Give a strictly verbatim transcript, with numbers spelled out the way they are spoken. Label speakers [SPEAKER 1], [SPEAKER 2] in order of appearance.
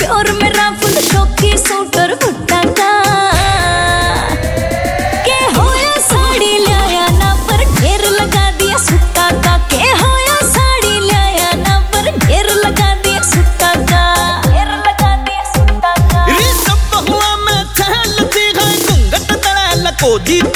[SPEAKER 1] pure मेरा full शौकी sweater भुट्टा का के होया साड़ी लाया ना पर ढेर लगा दिया सुट्टा का के होया साड़ी लाया ना पर ढेर लगा दिया सुट्टा का ढेर लगा दिया सुट्टा का
[SPEAKER 2] रे सब हुआ मैं चहलती है घूंघट तड़ा लको दी